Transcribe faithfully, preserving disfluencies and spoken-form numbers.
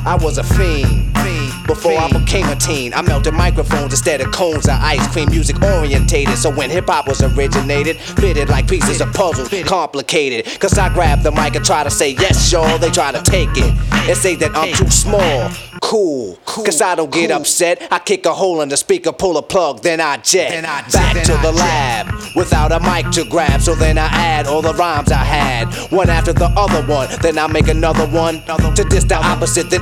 I was a fiend. Before I became a teen, I melted microphones instead of cones of ice cream. Music orientated, so when hip-hop was originated, fitted like pieces of puzzles, complicated. Cause I grab the mic and try to say yes, y'all. They try to take it and say that I'm too small. Cool, cause I don't get upset. I kick a hole in the speaker, pull a plug, then I jet back to the lab without a mic to grab. So then I add all the rhymes I had, one after the other one. Then I make another one to diss the opposite. Then